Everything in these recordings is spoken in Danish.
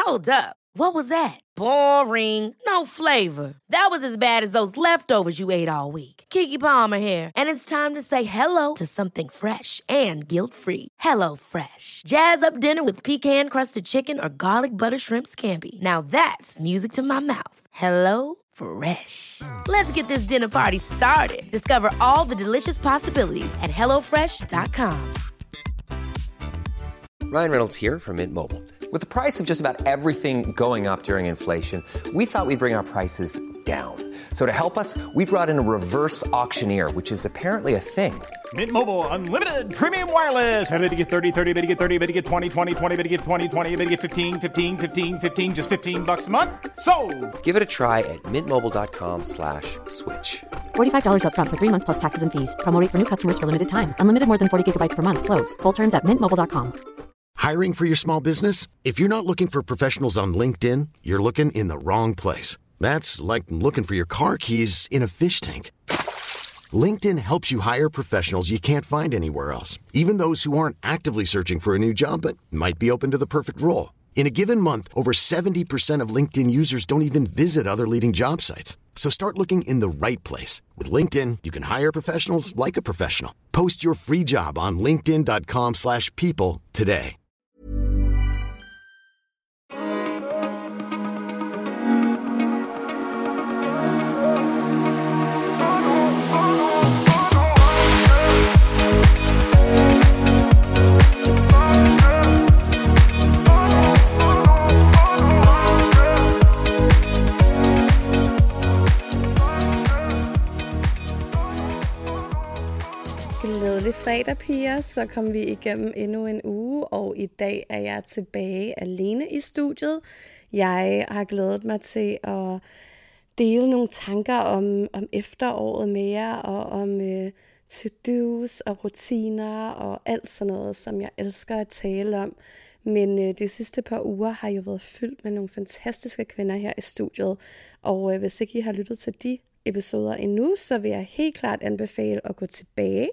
Hold up. What was that? Boring. No flavor. That was as bad as those leftovers you ate all week. Keke Palmer here, and it's time to say hello to something fresh and guilt-free. Hello Fresh. Jazz up dinner with pecan-crusted chicken or garlic butter shrimp scampi. Now that's music to my mouth. Hello Fresh. Let's get this dinner party started. Discover all the delicious possibilities at hellofresh.com. Ryan Reynolds here from Mint Mobile. With the price of just about everything going up during inflation, we thought we'd bring our prices down. So to help us, we brought in a reverse auctioneer, which is apparently a thing. Mint Mobile Unlimited Premium Wireless. How to get 30, 30, bit to get 30, bit to get 20, 20, 20, bit to get 20, 20, bit to get 15, 15, 15, 15, just $15 a month? Sold! Give it a try at mintmobile.com/switch. $45 up front for 3 months plus taxes and fees. Promo rate for new customers for limited time. Unlimited more than 40 gigabytes per month. Slows full terms at mintmobile.com. Hiring for your small business? If you're not looking for professionals on LinkedIn, you're looking in the wrong place. That's like looking for your car keys in a fish tank. LinkedIn helps you hire professionals you can't find anywhere else, even those who aren't actively searching for a new job but might be open to the perfect role. In a given month, over 70% of LinkedIn users don't even visit other leading job sites. So start looking in the right place. With LinkedIn, you can hire professionals like a professional. Post your free job on linkedin.com/people today. Glædelig fredag, piger. Så kom vi igennem endnu en uge, og i dag er jeg tilbage alene i studiet. Jeg har glædet mig til at dele nogle tanker om efteråret med jer, og om to-dos og rutiner og alt sådan noget, som jeg elsker at tale om. Men de sidste par uger har jo været fyldt med nogle fantastiske kvinder her i studiet, og hvis ikke I har lyttet til de episoder endnu, så vil jeg helt klart anbefale at gå tilbage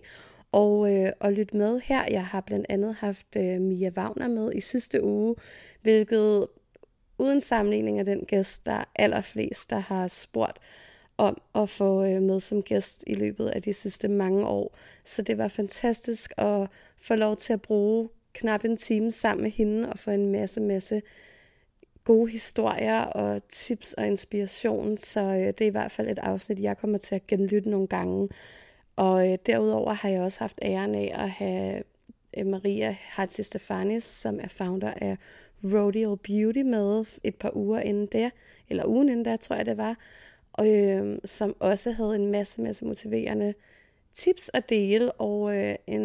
og lytte med her. Jeg har blandt andet haft Mia Wagner med i sidste uge, hvilket uden sammenligning af den gæst, der er allerflest, der har spurgt om at få med som gæst i løbet af de sidste mange år. Så det var fantastisk at få lov til at bruge knap en time sammen med hende og få en masse gode historier og tips og inspiration, så det er i hvert fald et afsnit, jeg kommer til at genlytte nogle gange. Og derudover har jeg også haft æren af at have Maria Hatzistefanis, som er founder af Rodial Beauty, med et par uger inden der, eller ugen inden der, tror jeg det var, og som også havde en masse motiverende tips at dele, og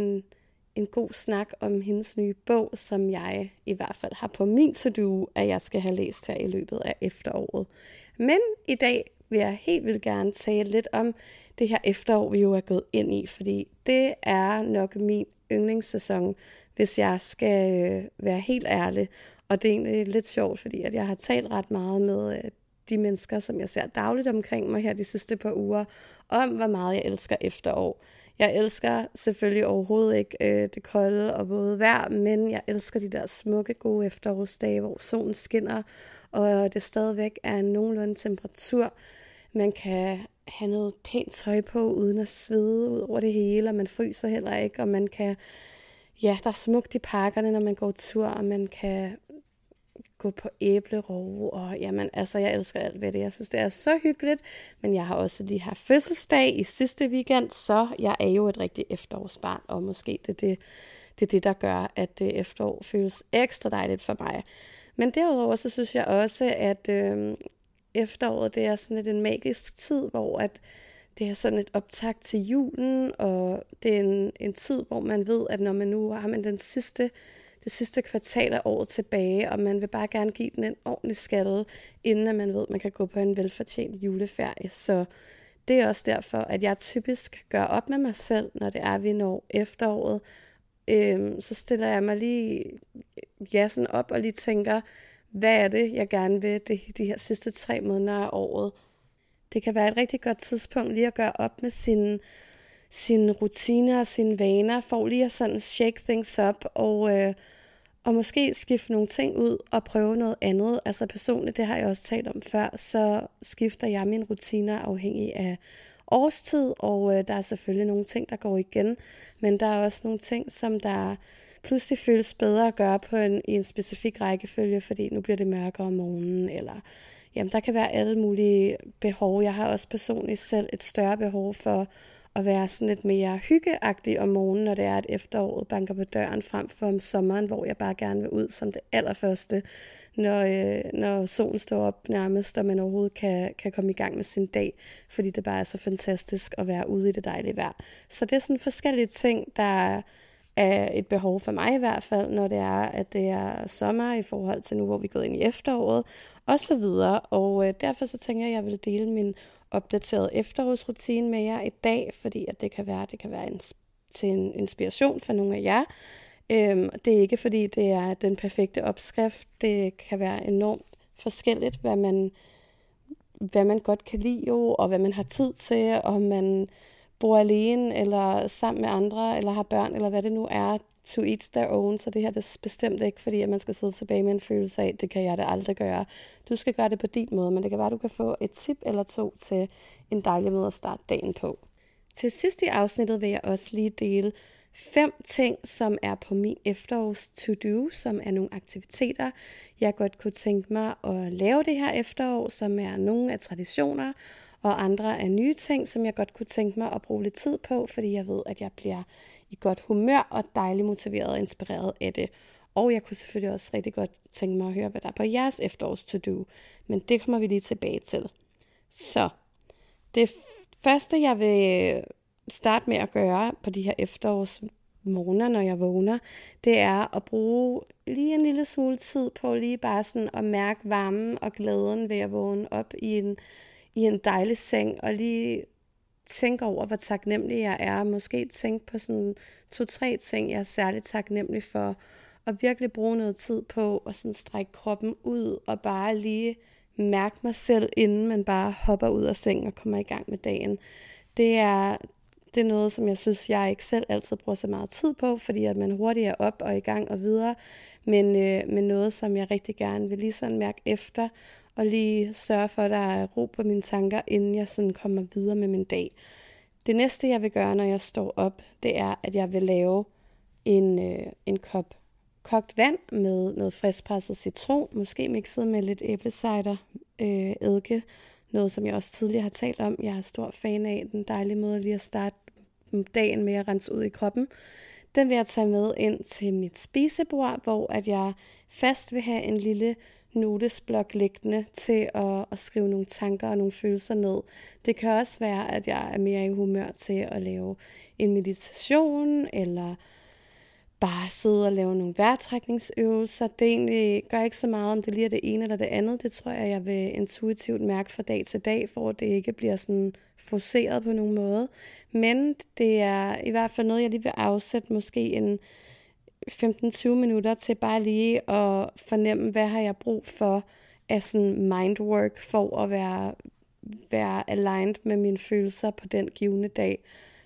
en god snak om hendes nye bog, som jeg i hvert fald har på min to-do, at jeg skal have læst her i løbet af efteråret. Men i dag vil jeg helt vildt gerne tale lidt om det her efterår, vi jo er gået ind i, fordi det er nok min yndlingssæson, hvis jeg skal være helt ærlig. Og det er egentlig lidt sjovt, fordi at jeg har talt ret meget med de mennesker, som jeg ser dagligt omkring mig her de sidste par uger, om hvor meget jeg elsker efterår. Jeg elsker selvfølgelig overhovedet ikke det kolde og våde vejr, men jeg elsker de der smukke, gode efterårsdage, hvor solen skinner, og det stadigvæk er nogenlunde temperatur. Man kan have noget pænt tøj på, uden at svede ud over det hele, og man fryser heller ikke, og man kan, ja, der er smukt i parkerne, når man går tur, og man kan gå på æblerov, og jamen, altså, jeg elsker alt ved det. Jeg synes, det er så hyggeligt, men jeg har også lige haft fødselsdag i sidste weekend, så jeg er jo et rigtigt efterårsbarn, og måske det er det, der gør, at efterår føles ekstra dejligt for mig. Men derudover, så synes jeg også, at efteråret, det er sådan lidt en magisk tid, hvor at det er sådan et optakt til julen, og det er en tid, hvor man ved, at når man nu har man det sidste kvartal af året tilbage, og man vil bare gerne give den en ordentlig skalle, inden at man ved, at man kan gå på en velfortjent juleferie. Så det er også derfor, at jeg typisk gør op med mig selv, når det er, vi når efteråret. Så stiller jeg mig lige jassen op og lige tænker, hvad er det, jeg gerne vil de her sidste 3 måneder af året. Det kan være et rigtig godt tidspunkt lige at gøre op med sine rutiner og sine vaner, for lige at sådan shake things up, og og måske skifte nogle ting ud og prøve noget andet. Altså personligt, det har jeg også talt om før, så skifter jeg mine rutiner afhængig af årstid, og der er selvfølgelig nogle ting, der går igen, men der er også nogle ting, som der pludselig føles bedre at gøre i en specifik rækkefølge, fordi nu bliver det mørkere om morgenen, eller jamen, der kan være alle mulige behov. Jeg har også personligt selv et større behov for at være sådan lidt mere hyggeagtig om morgenen, når det er, at efteråret banker på døren, frem for om sommeren, hvor jeg bare gerne vil ud som det allerførste, når solen står op nærmest, og man overhovedet kan komme i gang med sin dag, fordi det bare er så fantastisk at være ude i det dejlige vejr. Så det er sådan forskellige ting, der er et behov for mig i hvert fald, når det er, at det er sommer i forhold til nu, hvor vi er gået ind i efteråret, og så videre. Og derfor så tænker jeg, at jeg vil dele min opdaterede efterårsrutine med jer i dag, fordi at det kan være til en inspiration for nogle af jer. Det er ikke fordi, det er den perfekte opskrift. Det kan være enormt forskelligt, hvad man godt kan lide jo, og hvad man har tid til, om man bor alene, eller sammen med andre, eller har børn, eller hvad det nu er, to each their own. Så det her det er bestemt ikke, fordi at man skal sidde tilbage med en følelse af, det kan jeg da aldrig gøre. Du skal gøre det på din måde, men det kan være, at du kan få et tip eller to til en dejlig måde at starte dagen på. Til sidst i afsnittet vil jeg også lige dele 5 ting, som er på min efterårs to-do, som er nogle aktiviteter, jeg godt kunne tænke mig at lave det her efterår, som er nogle af traditioner, og andre af nye ting, som jeg godt kunne tænke mig at bruge lidt tid på, fordi jeg ved, at jeg bliver i godt humør og dejligt motiveret og inspireret af det. Og jeg kunne selvfølgelig også rigtig godt tænke mig at høre, hvad der er på jeres efterårs to-do, men det kommer vi lige tilbage til. Så det første, jeg vil starte med at gøre på de her efterårsmorgener, når jeg vågner, det er at bruge lige en lille smule tid på lige bare sådan at mærke varmen og glæden ved at vågne op i en dejlig seng, og lige tænke over, hvor taknemmelig jeg er. Måske tænke på sådan 2-3 ting, jeg er særligt taknemmelig for, og virkelig bruge noget tid på at sådan strække kroppen ud, og bare lige mærke mig selv, inden man bare hopper ud af sengen og kommer i gang med dagen. Det er noget, som jeg synes, jeg ikke selv altid bruger så meget tid på, fordi at man hurtigt er op og i gang og videre, men noget, som jeg rigtig gerne vil lige sådan mærke efter, og lige sørge for, at der er ro på mine tanker, inden jeg sådan kommer videre med min dag. Det næste, jeg vil gøre, når jeg står op, det er, at jeg vil lave en kop kogt vand med noget friskpresset citron, måske mixet med lidt æblecider, eddike, noget som jeg også tidligere har talt om. Jeg er stor fan af den dejlige måde lige at starte dagen med at rense ud i kroppen. Den vil jeg tage med ind til mit spisebord, hvor at jeg fast vil have en lille notesblok liggende til at skrive nogle tanker og nogle følelser ned. Det kan også være, at jeg er mere i humør til at lave en meditation, eller bare sidde og lave nogle vejrtrækningsøvelser. Det egentlig gør ikke så meget, om det lige er det ene eller det andet. Det tror jeg vil intuitivt mærke fra dag til dag, for at det ikke bliver sådan forceret på nogen måde. Men det er i hvert fald noget, jeg lige vil afsætte måske en 15-20 minutter til bare lige at fornemme, hvad har jeg brug for af sådan mindwork for at være aligned med mine følelser på den givne dag.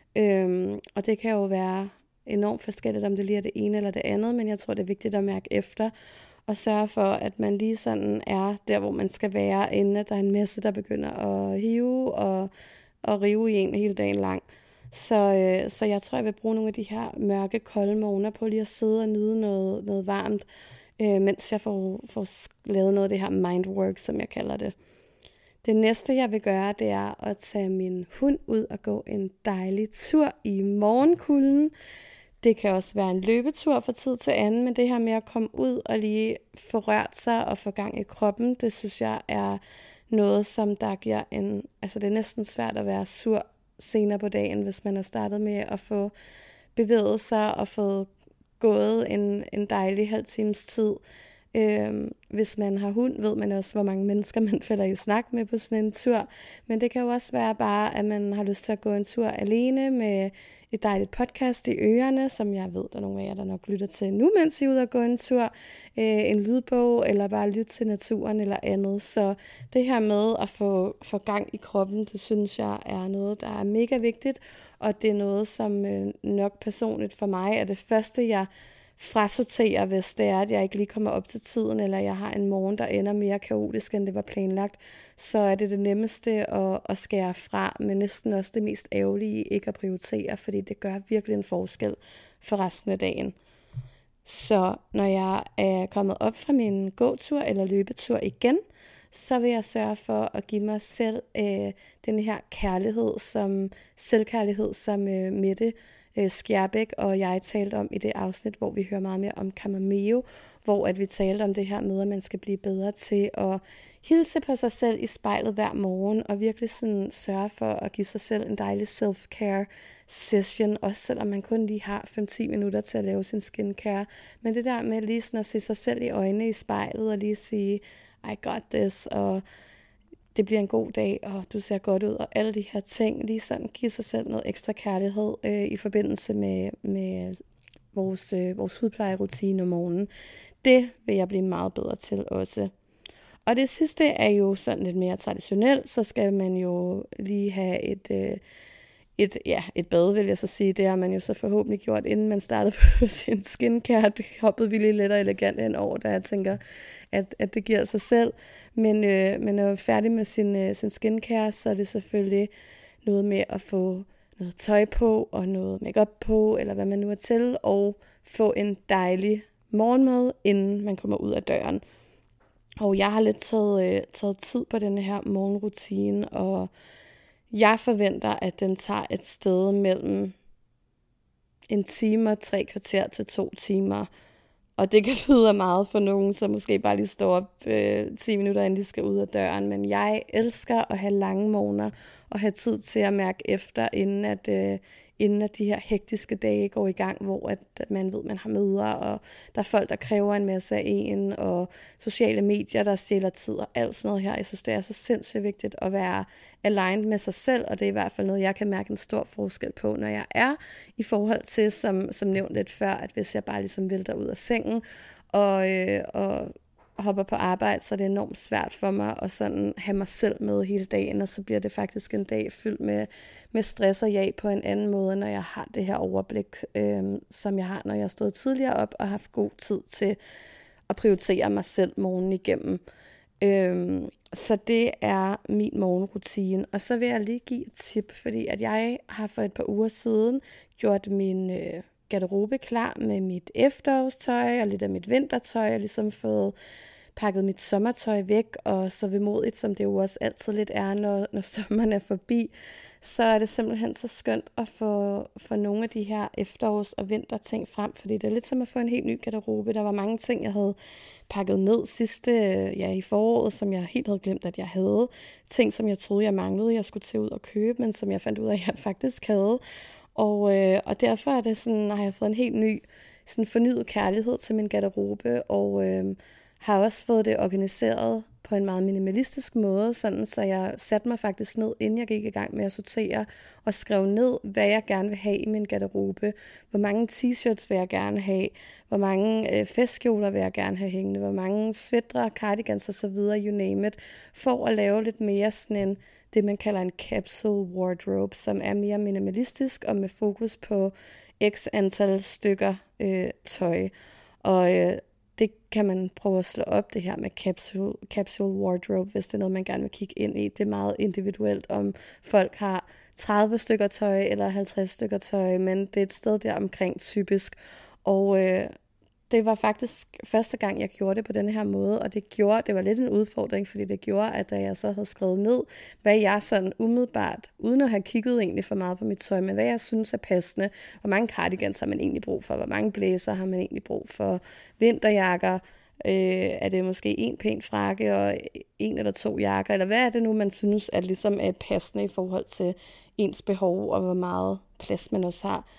Og det kan jo være enormt forskelligt, om det lige er det ene eller det andet, men jeg tror, det er vigtigt at mærke efter og sørge for, at man lige sådan er der, hvor man skal være, inden at der er en masse, der begynder at hive og rive i en hele dagen lang. Så jeg tror, jeg vil bruge nogle af de her mørke, kolde morgener på lige at sidde og nyde noget varmt, mens jeg får lavet noget af det her mindwork, som jeg kalder det. Det næste, jeg vil gøre, det er at tage min hund ud og gå en dejlig tur i morgenkulden. Det kan også være en løbetur fra tid til anden, men det her med at komme ud og lige få rørt sig og få gang i kroppen, det synes jeg er noget, som der giver altså det er næsten svært at være sur senere på dagen, hvis man er startet med at få bevæget sig og få gået en dejlig halv times tid. Hvis man har hund, ved man også, hvor mange mennesker man falder i snak med på sådan en tur. Men det kan jo også være bare, at man har lyst til at gå en tur alene med et dejligt podcast i ørerne, som jeg ved, der er nogle af jer, der nok lytter til nu, mens I er ude og gå en tur. En lydbog, eller bare lytte til naturen eller andet. Så det her med at få gang i kroppen, det synes jeg er noget, der er mega vigtigt. Og det er noget, som nok personligt for mig er det første, jeg frasortere, hvis det er, at jeg ikke lige kommer op til tiden, eller jeg har en morgen, der ender mere kaotisk, end det var planlagt, så er det nemmeste at skære fra, men næsten også det mest ærgerlige ikke at prioritere, fordi det gør virkelig en forskel for resten af dagen. Så når jeg er kommet op fra min gåtur eller løbetur igen, så vil jeg sørge for at give mig selv den her selvkærlighed, som Mette Skjerbæk og jeg talte om i det afsnit, hvor vi hører meget mere om Camomeo, hvor at vi talte om det her med, at man skal blive bedre til at hilse på sig selv i spejlet hver morgen, og virkelig sådan sørge for at give sig selv en dejlig self-care session, også selvom man kun lige har 5-10 minutter til at lave sin skincare. Men det der med lige sådan at se sig selv i øjnene i spejlet, og lige sige, I got this, og det bliver en god dag, og du ser godt ud, og alle de her ting, lige sådan give sig selv noget ekstra kærlighed i forbindelse med vores hudplejerutine om morgenen. Det vil jeg blive meget bedre til også. Og det sidste er jo sådan lidt mere traditionelt, så skal man jo lige have et bad, vil jeg så sige. Det har man jo så forhåbentlig gjort, inden man startede på sin skincare. Det hoppede vi lige lidt og elegant hen over, da jeg tænker, at det giver sig selv. Men når man er færdig med sin skincare, så er det selvfølgelig noget med at få noget tøj på, og noget makeup på, eller hvad man nu er til, og få en dejlig morgenmad, inden man kommer ud af døren. Og jeg har lidt taget tid på denne her morgenrutine, og jeg forventer, at den tager et sted mellem 1 time og 3 kvarter til 2 timer. Og det kan lyde meget for nogen, som måske bare lige står op 10 minutter, inden de skal ud af døren. Men jeg elsker at have lange morgener og have tid til at mærke efter, inden at de her hektiske dage går i gang, hvor at man ved, at man har møder, og der er folk, der kræver en masse af en, og sociale medier, der stjæler tid og alt sådan noget her. Jeg synes, det er så sindssygt vigtigt at være aligned med sig selv, og det er i hvert fald noget, jeg kan mærke en stor forskel på, når jeg er i forhold til, som nævnt lidt før, at hvis jeg bare ligesom vælter ud af sengen, og hopper på arbejde, så det er enormt svært for mig at sådan have mig selv med hele dagen, og så bliver det faktisk en dag fyldt med stress og jag på en anden måde, når jeg har det her overblik, som jeg har, når jeg har stået tidligere op og haft god tid til at prioritere mig selv morgenen igennem. Så det er min morgenrutine. Og så vil jeg lige give et tip, fordi at jeg har for et par uger siden gjort min garderobe klar med mit efterårstøj og lidt af mit vintertøj, og ligesom fået pakket mit sommertøj væk, og så vemodigt, som det jo også altid lidt er, når sommeren er forbi, så er det simpelthen så skønt at få nogle af de her efterårs- og vinterting frem, fordi det er lidt som at få en helt ny garderobe. Der var mange ting, jeg havde pakket ned i foråret, som jeg helt havde glemt, at jeg havde. Ting, som jeg troede, jeg manglede, jeg skulle til ud og købe, men som jeg fandt ud af, at jeg faktisk havde. Og derfor er det sådan, har jeg fået en helt ny, sådan fornyet kærlighed til min garderobe, og har også fået det organiseret på en meget minimalistisk måde, sådan, så jeg satte mig faktisk ned, inden jeg gik i gang med at sortere, og skrev ned, hvad jeg gerne vil have i min garderobe. Hvor mange t-shirts vil jeg gerne have, hvor mange festkjoler vil jeg gerne have hængende, hvor mange sweatre, cardigans og så videre, you name it, for at lave lidt mere sådan en, det man kalder en capsule wardrobe, som er mere minimalistisk og med fokus på x antal stykker tøj. Og det kan man prøve at slå op, det her med capsule wardrobe, hvis det er noget, man gerne vil kigge ind i. Det er meget individuelt, om folk har 30 stykker tøj eller 50 stykker tøj, men det er et sted der omkring typisk. Og det var faktisk første gang, jeg gjorde det på den her måde, og det var lidt en udfordring, fordi det gjorde, at da jeg så havde skrevet ned, hvad jeg sådan umiddelbart, uden at have kigget egentlig for meget på mit tøj, men hvad jeg synes er passende, hvor mange cardigans har man egentlig brug for, hvor mange blæser har man egentlig brug for, vinterjakker, er det måske en pæn frakke og 1 eller 2 jakker, eller hvad er det nu, man synes er ligesom passende i forhold til ens behov, og hvor meget plads man også har.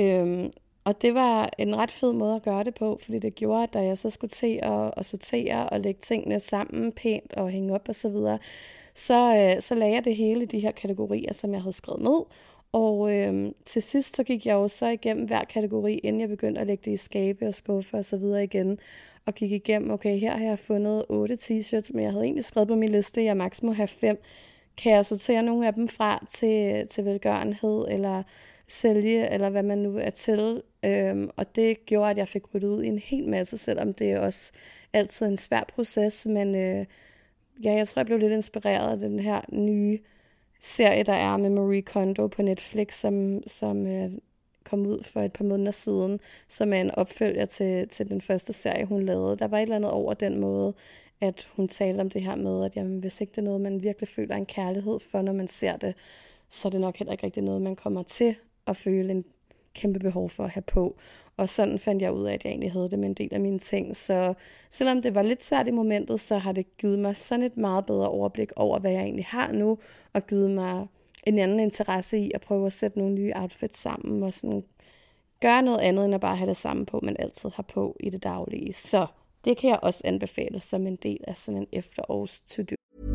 Og det var en ret fed måde at gøre det på, fordi det gjorde, at da jeg så skulle til at sortere og lægge tingene sammen pænt og hænge op og så videre, så lagde jeg det hele i de her kategorier, som jeg havde skrevet ned. Og til sidst så gik jeg jo så igennem hver kategori, inden jeg begyndte at lægge det i skabe og skuffe og så videre igen. Og gik igennem, okay, her har jeg fundet 8 t-shirts, men jeg havde egentlig skrevet på min liste, at jeg maks må have 5. Kan jeg sortere nogle af dem fra til velgørenhed, eller sælge, eller hvad man nu er til. Og det gjorde, at jeg fik ryddet ud i en hel masse, selvom det er også altid en svær proces. Men jeg tror, jeg blev lidt inspireret af den her nye serie, der er med Marie Kondo på Netflix, som kom ud for et par måneder siden, som er en opfølger til den første serie, hun lavede. Der var et eller andet over den måde, at hun talte om det her med, at jamen, hvis ikke det er noget, man virkelig føler en kærlighed for, når man ser det, så er det nok heller ikke rigtig noget, man kommer til at føle en kæmpe behov for at have på. Og sådan fandt jeg ud af, at jeg egentlig havde det med en del af mine ting. Så selvom det var lidt svært i momentet, så har det givet mig sådan et meget bedre overblik over, hvad jeg egentlig har nu, og givet mig en anden interesse i at prøve at sætte nogle nye outfits sammen, og sådan gøre noget andet, end at bare have det samme på, man altid har på i det daglige. Så det kan jeg også anbefale som en del af sådan en efterårs to-do.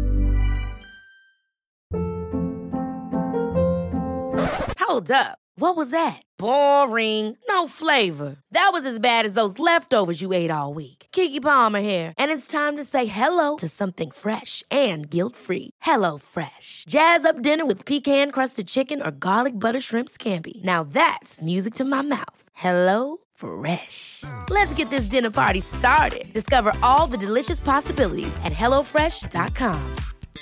Hold up. What was that? Boring. No flavor. That was as bad as those leftovers you ate all week. Keke Palmer here, and it's time to say hello to something fresh and guilt-free. Hello Fresh. Jazz up dinner with pecan-crusted chicken or garlic butter shrimp scampi. Now that's music to my mouth. Hello Fresh. Let's get this dinner party started. Discover all the delicious possibilities at hellofresh.com.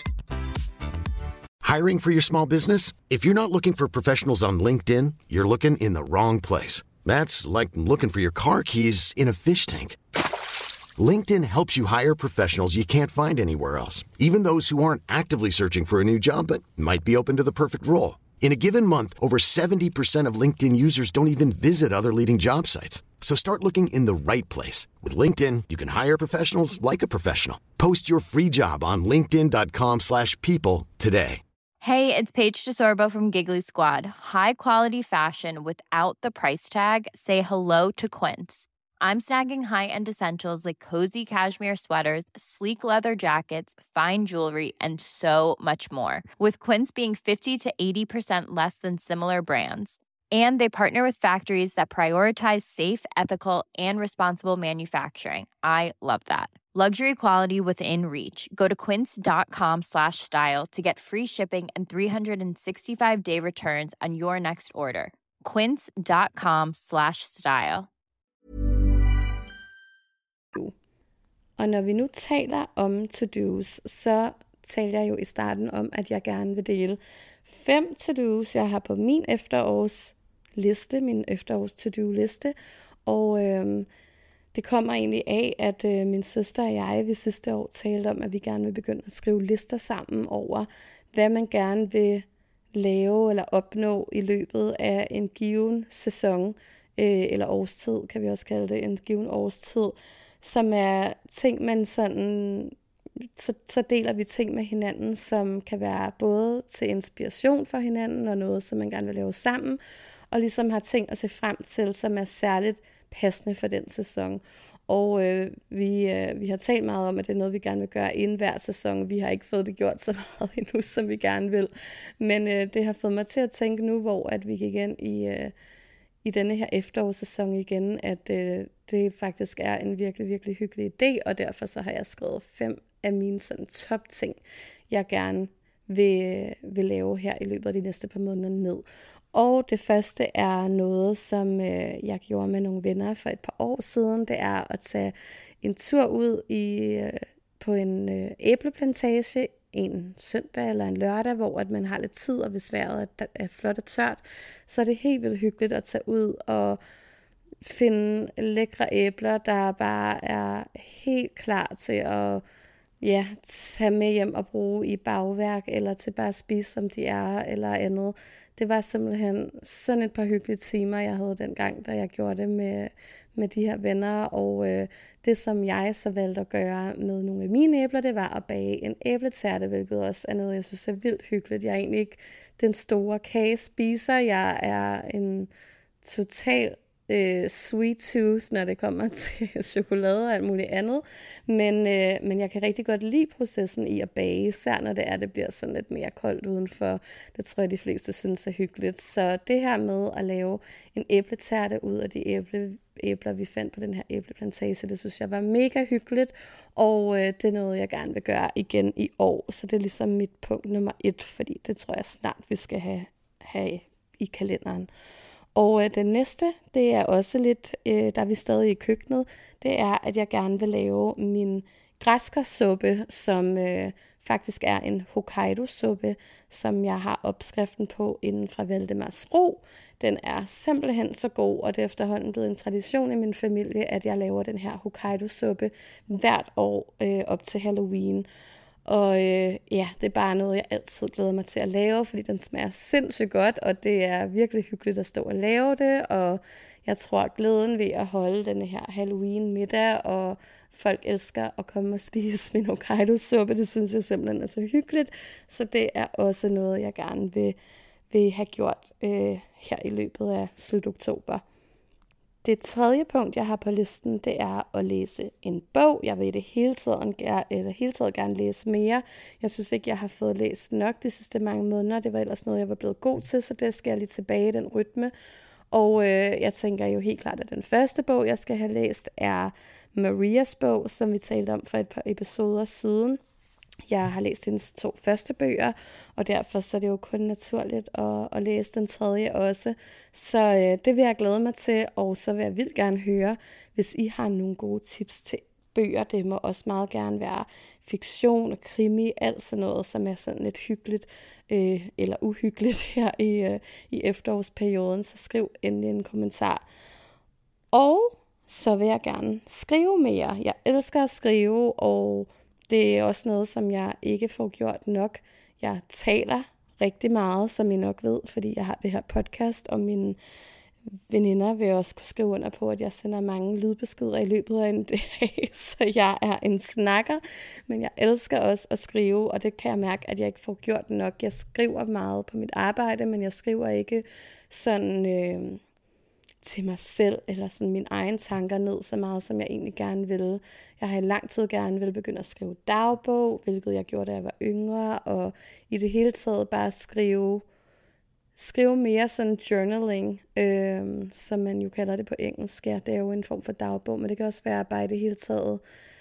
Hiring for your small business? If you're not looking for professionals on LinkedIn, you're looking in the wrong place. That's like looking for your car keys in a fish tank. LinkedIn helps you hire professionals you can't find anywhere else, even those who aren't actively searching for a new job but might be open to the perfect role. In a given month, over 70% of LinkedIn users don't even visit other leading job sites. So start looking in the right place. With LinkedIn, you can hire professionals like a professional. Post your free job on linkedin.com/people today. Hey, it's Paige DeSorbo from Giggly Squad. High quality fashion without the price tag. Say hello to Quince. I'm snagging high-end essentials like cozy cashmere sweaters, sleek leather jackets, fine jewelry, and so much more. With Quince being 50 to 80% less than similar brands. And they partner with factories that prioritize safe, ethical, and responsible manufacturing. I love that. Luxury quality within reach. Go to quince.com/style to get free shipping and 365-day returns on your next order. Quince.com/style. Og når vi nu taler om to-dos, så taler jeg jo i starten om, at jeg gerne vil dele 5 to-dos, jeg har på min efterårsliste, min efterårs to-do-liste. Og det kommer egentlig af, at min søster og jeg vi sidste år talte om, at vi gerne vil begynde at skrive lister sammen over, hvad man gerne vil lave eller opnå i løbet af en given sæson, eller årstid, kan vi også kalde det, en given årstid, som er ting, man sådan, så deler vi ting med hinanden, som kan være både til inspiration for hinanden, og noget, som man gerne vil lave sammen, og ligesom har ting at se frem til, som er særligt passende for den sæson. Og vi har talt meget om, at det er noget, vi gerne vil gøre inden hver sæson. Vi har ikke fået det gjort så meget endnu, som vi gerne vil. Men det har fået mig til at tænke nu, hvor at vi gik ind i denne her efterårssæson igen, at det faktisk er en virkelig, virkelig hyggelig idé, og derfor så har jeg skrevet 5 af mine sådan top ting, jeg gerne vil lave her i løbet af de næste par måneder ned. Og det første er noget, som jeg gjorde med nogle venner for et par år siden. Det er at tage en tur ud på en æbleplantage en søndag eller en lørdag, hvor at man har lidt tid, og hvis vejret er flot og tørt, så er det helt vildt hyggeligt at tage ud og finde lækre æbler, der bare er helt klar til at tage med hjem og bruge i bagværk, eller til bare at spise, som de er, eller andet. Det var simpelthen sådan et par hyggelige timer, jeg havde dengang, da jeg gjorde det med de her venner. Og det, som jeg så valgte at gøre med nogle af mine æbler, det var at bage en æbletærte, hvilket også er noget, jeg synes er vildt hyggeligt. Jeg er egentlig ikke den store kagespiser. Jeg er en total sweet tooth, når det kommer til chokolade og alt muligt andet. Men jeg kan rigtig godt lide processen i at bage, især når det bliver sådan lidt mere koldt udenfor. Det tror jeg, de fleste synes er hyggeligt. Så det her med at lave en æbletærte ud af de æbler, vi fandt på den her æbleplantage, det synes jeg var mega hyggeligt. Og det er noget, jeg gerne vil gøre igen i år. Så det er ligesom mit punkt nummer 1, fordi det tror jeg snart, vi skal have i kalenderen. Og den næste, det er også lidt, der er vi stadig i køkkenet, det er, at jeg gerne vil lave min græskarsuppe, som faktisk er en Hokkaido-suppe, som jeg har opskriften på inden fra Valdemars Ro. Den er simpelthen så god, og det er efterhånden blevet en tradition i min familie, at jeg laver den her Hokkaido-suppe hvert år op til Halloween. Og ja, det er bare noget, jeg altid glæder mig til at lave, fordi den smager sindssygt godt, og det er virkelig hyggeligt at stå og lave det, og jeg tror, at glæden ved at holde den her Halloween-middag, og folk elsker at komme og spise min Hokkaido-suppe, det synes jeg simpelthen er så hyggeligt, så det er også noget, jeg gerne vil have gjort her i løbet af slut oktober. Det tredje punkt, jeg har på listen, det er at læse en bog. Jeg vil i det hele taget gerne læse mere. Jeg synes ikke, jeg har fået læst nok de sidste mange måneder. Det var ellers noget, jeg var blevet god til, så det skal jeg lige tilbage i den rytme. Og jeg tænker jo helt klart, at den første bog, jeg skal have læst, er Marias bog, som vi talte om for et par episoder siden. Jeg har læst hendes 2 første bøger, og derfor så er det jo kun naturligt at læse den tredje også. Så det vil jeg glæde mig til, og så vil jeg vildt gerne høre, hvis I har nogle gode tips til bøger. Det må også meget gerne være fiktion og krimi, alt sådan noget, som er sådan lidt hyggeligt eller uhyggeligt her i efterårsperioden. Så skriv endelig en kommentar. Og så vil jeg gerne skrive mere. Jeg elsker at skrive, og det er også noget, som jeg ikke får gjort nok. Jeg taler rigtig meget, som I nok ved, fordi jeg har det her podcast, og mine veninder vil også kunne skrive under på, at jeg sender mange lydbeskeder i løbet af en dag, så jeg er en snakker, men jeg elsker også at skrive, og det kan jeg mærke, at jeg ikke får gjort nok. Jeg skriver meget på mit arbejde, men jeg skriver ikke sådan til mig selv, eller sådan mine egne tanker ned så meget, som jeg egentlig gerne ville. Jeg har i lang tid gerne ville begynde at skrive dagbog, hvilket jeg gjorde, da jeg var yngre, og i det hele taget bare skrive mere sådan journaling, som man jo kalder det på engelsk. Ja, det er jo en form for dagbog, men det kan også være bare i det hele taget,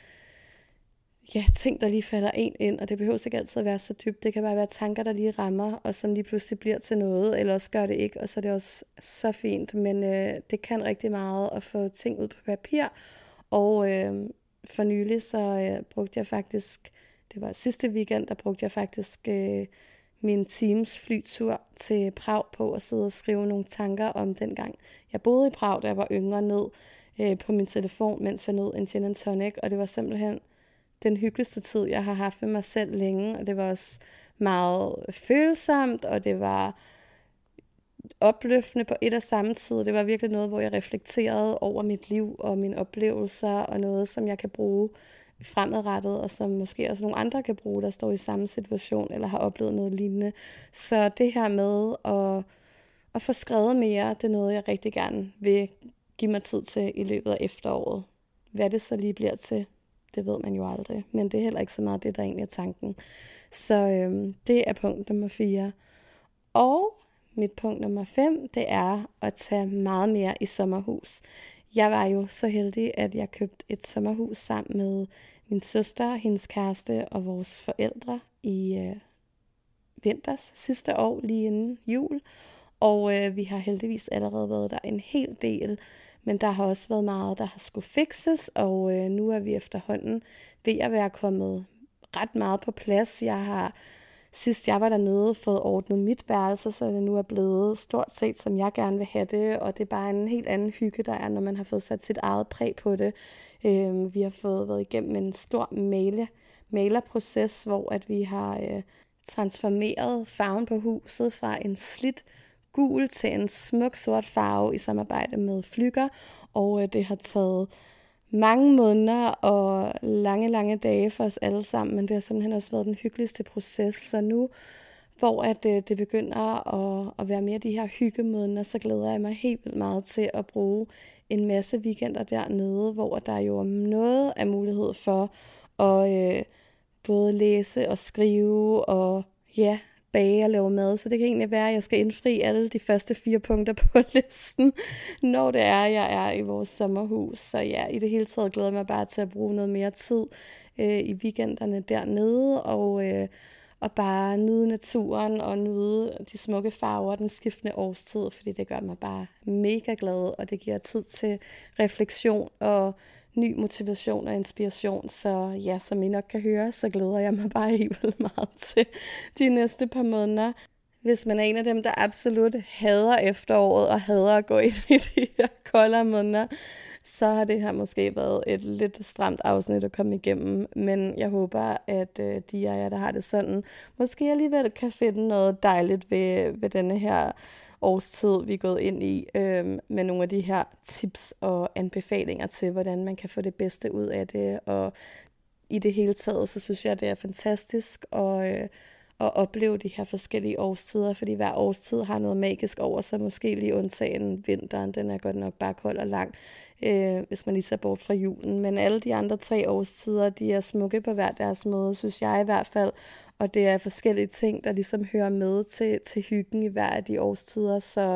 ja, ting, der lige falder ind, og det behøver ikke altid at være så dybt. Det kan bare være tanker, der lige rammer, og som lige pludselig bliver til noget, eller også gør det ikke, og så er det også så fint. Men det kan rigtig meget at få ting ud på papir, og for nylig så brugte jeg faktisk, det var sidste weekend, der brugte jeg faktisk min teams flytur til Prag på at sidde og skrive nogle tanker om dengang. Jeg boede i Prag, da jeg var yngre, ned på min telefon, mens jeg nød en gin and tonic, og det var simpelthen den hyggeligste tid, jeg har haft med mig selv længe, og det var også meget følsomt, og det var opløftende på et og samme tid. Det var virkelig noget, hvor jeg reflekterede over mit liv og mine oplevelser, og noget, som jeg kan bruge fremadrettet, og som måske også nogle andre kan bruge, der står i samme situation, eller har oplevet noget lignende. Så det her med at få skrevet mere, det er noget, jeg rigtig gerne vil give mig tid til i løbet af efteråret. Hvad det så lige bliver til, det ved man jo aldrig, men det er heller ikke så meget det, der egentlig er tanken. Så det er punkt nummer 4. Og mit punkt nummer 5, det er at tage meget mere i sommerhus. Jeg var jo så heldig, at jeg købte et sommerhus sammen med min søster, hendes kæreste og vores forældre i vinters sidste år, lige inden jul. Og vi har heldigvis allerede været der en hel del, men der har også været meget, der har skulle fikses, og nu er vi efterhånden ved at være kommet ret meget på plads. Jeg har, sidst jeg var dernede, fået ordnet mit værelse, så det nu er blevet stort set, som jeg gerne vil have det, og det er bare en helt anden hygge, der er, når man har fået sat sit eget præg på det. Vi har fået været igennem en stor malerproces, hvor at vi har transformeret farven på huset fra en slidt gul til en smuk sort farve i samarbejde med Flügger, og det har taget mange måneder og lange dage for os alle sammen, men det har simpelthen også været den hyggeligste proces. Så nu, hvor at det begynder at være mere de her hyggemåneder, så glæder jeg mig helt vildt meget til at bruge en masse weekender dernede, hvor der jo er noget af mulighed for at både læse og skrive og bage og lave mad, så det kan egentlig være, at jeg skal indfri alle de første 4 punkter på listen, når det er, jeg er i vores sommerhus. Så ja, i det hele taget glæder jeg mig bare til at bruge noget mere tid i weekenderne dernede, og bare nyde naturen og nyde de smukke farver, den skiftende årstid, fordi det gør mig bare mega glad, og det giver tid til refleksion og ny motivation og inspiration. Så ja, som I nok kan høre, så glæder jeg mig bare helt vildt meget til de næste par måneder. Hvis man er en af dem, der absolut hader efteråret og hader at gå ind i de her koldere måneder, så har det her måske været et lidt stramt afsnit at komme igennem. Men jeg håber, at de af jer, der har det sådan, måske alligevel kan finde noget dejligt ved denne her årstid, vi er gået ind i, med nogle af de her tips og anbefalinger til, hvordan man kan få det bedste ud af det. Og i det hele taget, så synes jeg, det er fantastisk at opleve de her forskellige årstider, fordi hver årstid har noget magisk over sig, måske lige undtagen vinteren, den er godt nok bare kold og lang, hvis man lige ser bort fra julen. Men alle de andre 3 årstider, de er smukke på hver deres måde, synes jeg i hvert fald, og det er forskellige ting, der ligesom hører med til hyggen i hver af de årstider,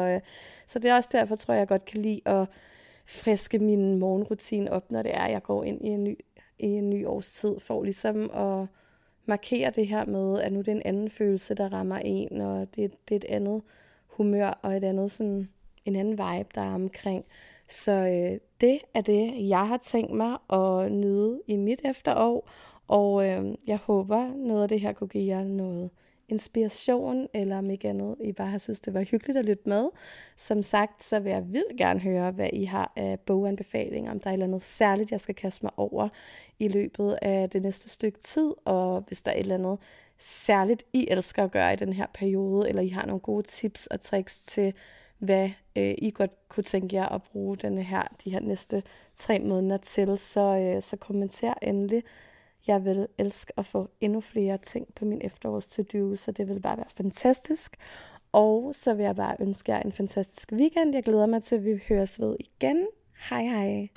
så det er også derfor, tror jeg godt kan lide at friske min morgenrutine op, når det er, jeg går ind i en ny årstid, for ligesom at markere det her med, at nu det er en anden følelse, der rammer en, og det er et andet humør, og en anden vibe, der er omkring. Så det er det, jeg har tænkt mig at nyde i mit efterår, og jeg håber, noget af det her kunne give jer noget inspiration, eller om ikke andet, I bare har synes, det var hyggeligt at lytte med. Som sagt, så vil jeg vildt gerne høre, hvad I har af boganbefalinger, om der er et eller andet særligt, jeg skal kaste mig over i løbet af det næste stykke tid, og hvis der er et eller andet særligt, I elsker at gøre i den her periode, eller I har nogle gode tips og tricks til, hvad I godt kunne tænke jer at bruge de her næste 3 måneder til, så kommenter endelig. Jeg vil elske at få endnu flere ting på min efterårs to-do, så det vil bare være fantastisk. Og så vil jeg bare ønske jer en fantastisk weekend. Jeg glæder mig til, at vi høres ved igen. Hej hej.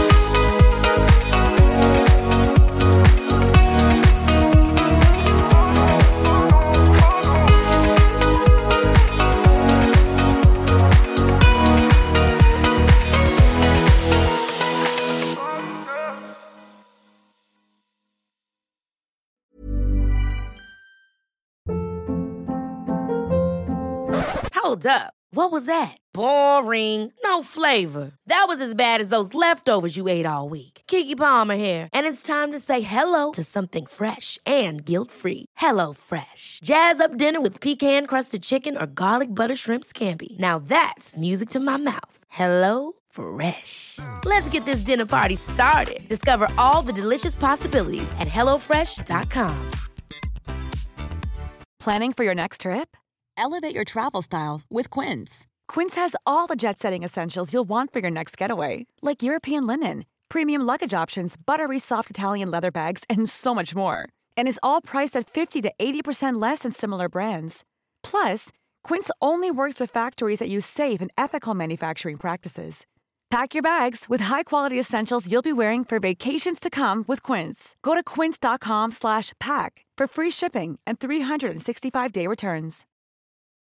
Hold up. What was that? Boring. No flavor. That was as bad as those leftovers you ate all week. Keke Palmer here, and it's time to say hello to something fresh and guilt-free. Hello Fresh. Jazz up dinner with pecan-crusted chicken or garlic butter shrimp scampi. Now that's music to my mouth. Hello Fresh. Let's get this dinner party started. Discover all the delicious possibilities at hellofresh.com. Planning for your next trip? Elevate your travel style with Quince. Quince has all the jet-setting essentials you'll want for your next getaway, like European linen, premium luggage options, buttery soft Italian leather bags, and so much more. And is all priced at 50 to 80% less than similar brands. Plus, Quince only works with factories that use safe and ethical manufacturing practices. Pack your bags with high-quality essentials you'll be wearing for vacations to come with Quince. Go to quince.com/pack for free shipping and 365-day returns.